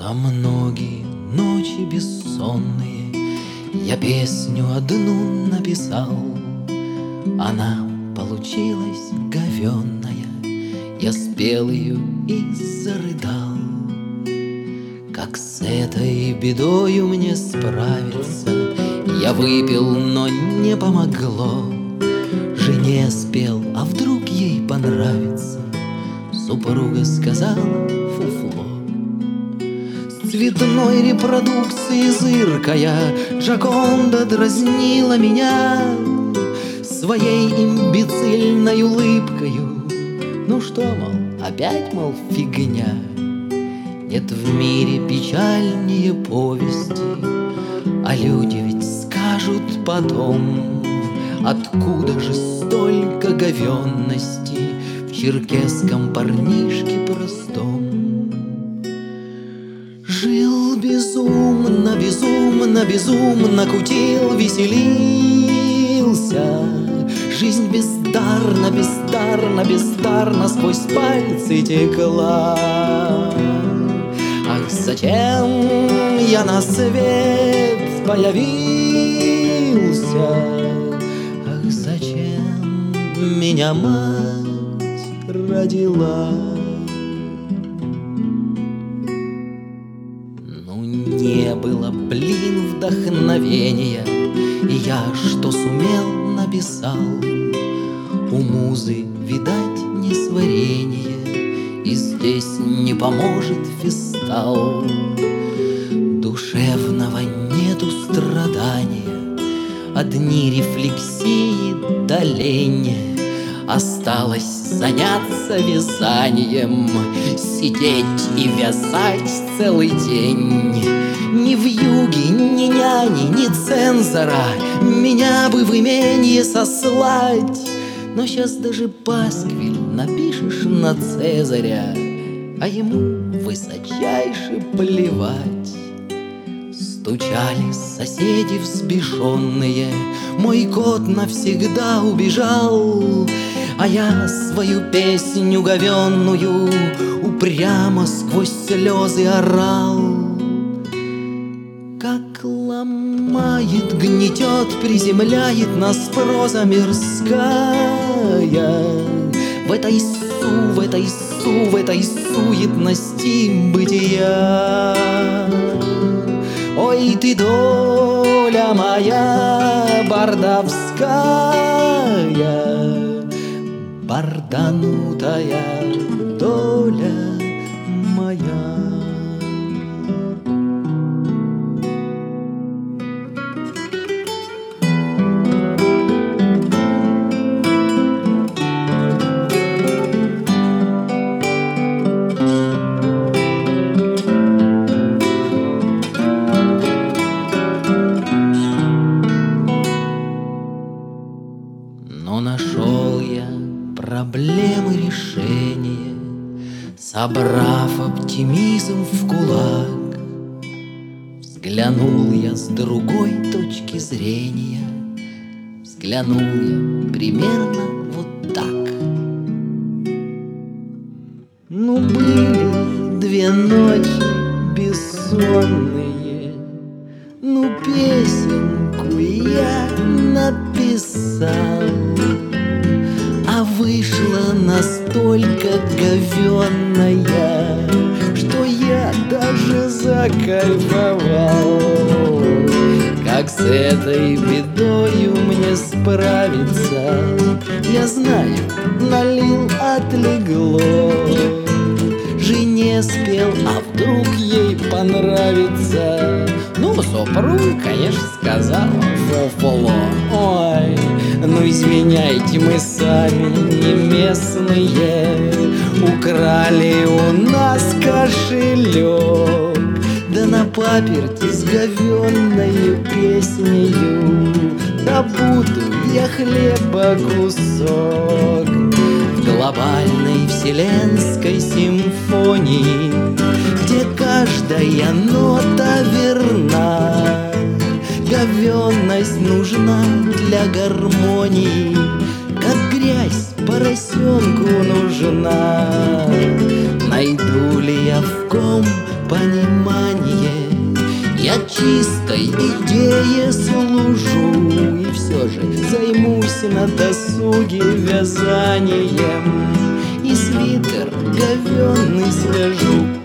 За многие ночи бессонные я песню одну написал. Она получилась говенная, я спел ее и зарыдал. Как с этой бедою мне справиться? Я выпил, но не помогло. Жене спел, а вдруг ей понравится? Супруга сказала фуфло. С цветной репродукцией зыркая, Джоконда дразнила меня своей имбецильной улыбкою. Ну что, мол, опять, мол, фигня. Нет в мире печальнее повести, а люди ведь скажут потом, откуда же столько говенности в черкесском парнишке простом. Жил безумно, безумно, безумно, кутил, веселился. Жизнь бездарно, бездарно, бездарно сквозь пальцы текла. Ах, зачем я на свет появился? Ах, зачем меня мать родила? Ну, не было, блин, вдохновения, и я, что сумел, написал. У музы, видать, несварение, и здесь не поможет фистал. Душевного нету страдания, одни рефлексии да лень. Осталось заняться вязанием, сидеть и вязать целый день. Ни вьюги, ни няни, ни цензора меня бы в именье сослать. Но сейчас даже пасквиль напишешь на Цезаря, а ему высочайше плевать. Стучали соседи взбешенные, мой кот навсегда убежал, а я свою песню говенную упрямо сквозь слезы орал. Как ломает, гнетет, приземляет нас проза мирская. В этой суетности бытия. Ой, ты, доля моя бардовская, барданутая доля моя. Но нашел я проблемы решения, собрав оптимизм в кулак. Взглянул я с другой точки зрения, взглянул я примерно вот так. Ну, были две ночи бессонные, ну, песенку я написал, а вышла настолько говенная, что я даже закайфовал. Как с этой бедою мне справиться? Я знаю, налил, отлегло. Жене спел, а вдруг ей понравится? Ну, супруг, конечно, сказал фуфло. Ой, ну извиняйте, мы сами не местные, украли у нас кошелек, да на паперти с говенною песнею добуду я хлеба кусок. В глобальной вселенской симфонии, где каждая нота верна, говенность нужна для гармонии, как грязь поросенку нужна. Найду ли я в ком понимание. Я чистой идее служу, и все же займусь на досуге вязанием, и свитер говенный свяжу.